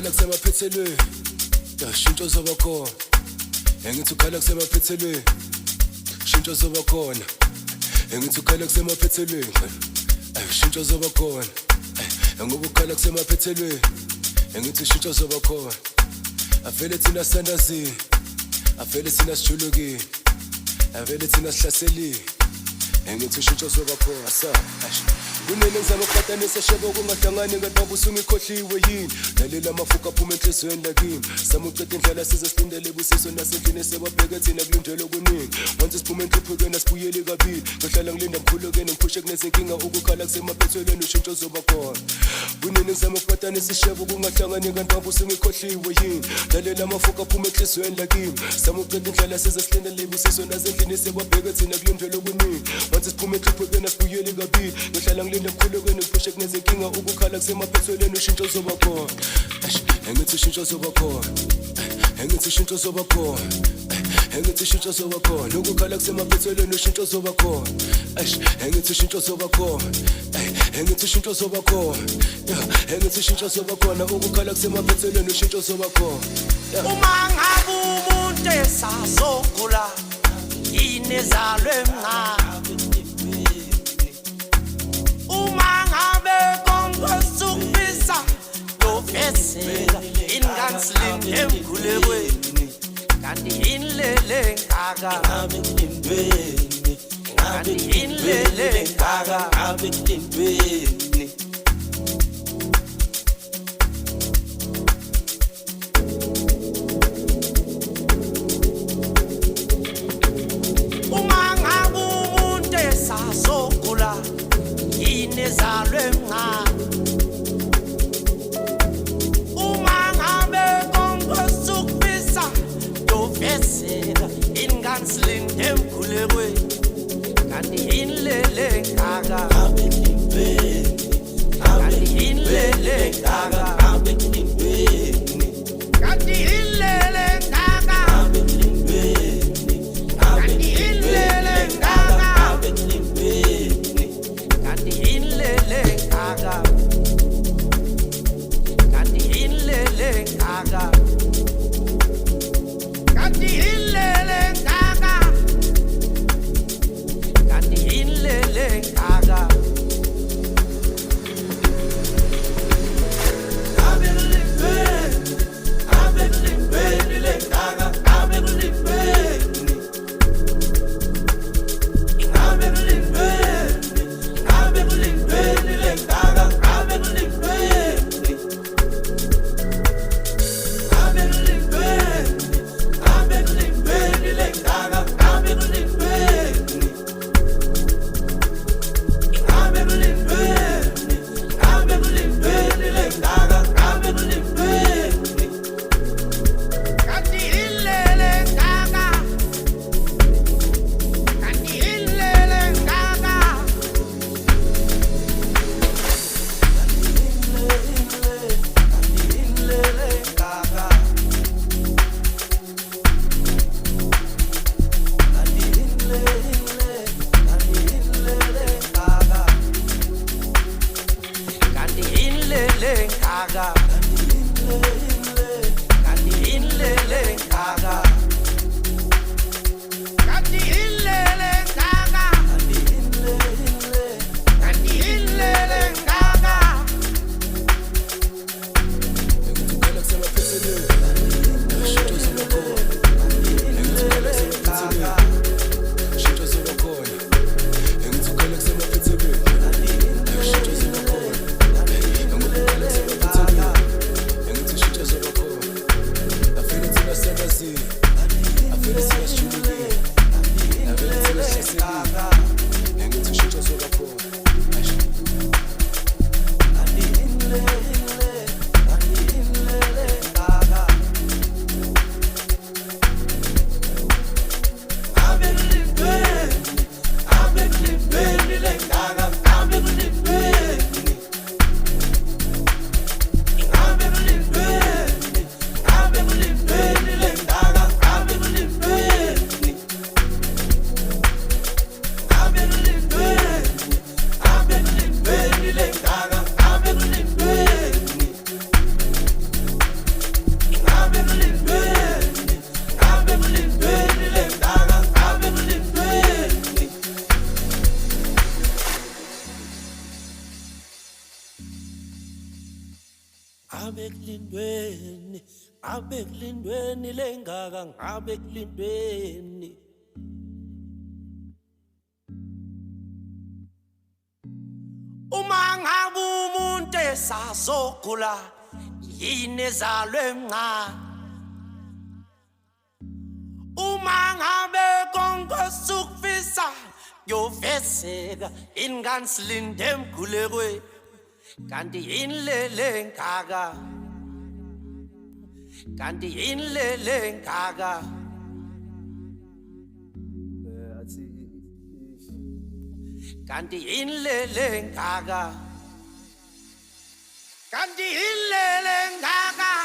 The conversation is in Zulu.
ukhala kusemaphethelweni shintsho zoba khona engithi ukhala kusemaphethelweni shintsho zoba khona engithi ukhala kusemaphethelweni shintsho zoba khona ngoba ukhala kusemaphethelweni engithi shintsho zoba khona avele thina sandazini avele thina sijulukile avele thina sihlaselile engithi shintsho zoba khona sa kunene ngizama ukuqatanisa shebo kungahlangani ngantombi usungikhohliwe yini lalela amafuka aphuma enhlizweni lakini sama uqeda indlela size silindele busiso nasendlini sebabheke thina kulindele okuningi once siphuma enhluphekweni asibuyeli kabili ngohlala ngilinda mkhulukene ngiphushe kunezinkinga ukukhala kusemaphethelweni ushintsho zoba khona kunene ngizama ukuqatanisa ishebo kungahlangani ngantombi usungikhohliwe yini lalela amafuka aphuma enhlizweni lakini sama uqeda indlela size silindele busiso nasendlini sebabheke thina kulindele okuningi once siphuma enhluphekweni asibuyeli kabili ngohlala linda mkhulukweni ngiphushe kunezinkinga ukukhala kusemaphethelweni ushintsho zoba khona engithi ushintsho zoba khona engithi ushintsho zoba khona engithi ushintsho zoba khona ukukhala kusemaphethelweni ushintsho zoba khona engithi ushintsho zoba khona engithi ushintsho zoba khona engithi ushintsho zoba khona ukukhala kusemaphethelweni ushintsho zoba khona uma ngabe umuntu esazogula inezalwe mncane uma ngabe kongosukwisa lofesela ingansilinde emkhulekweni kanti inlele ngaka ngabe intweni kanti inlele ngaka ngabe intweni uma ngabe umuntu esazogula inezalwe mncane uma ngabe kongosukwisa lofesela ingansilinde emkhulekweni kanti inlele ngaka ngabe intweni kanti inlele ngaka ngabe intweni kanti inlele ngaka ngabe intweni kanti inlele ngaka ngabe intweni kanti inlele ngaka kanti inlele ngaka kanti inlele ngaka kulindweni ngabe kulindweni lengaka ngabe kulindweni uma ngabe umuntu esazogula yini ezalwe emncane uma ngabe konke sukufisa yoveseka ingane silinde emkhulekweni kanti yini lele ngaka kanti yini lele ngaka kanti yini lele ngaka kanti yini lele ngaka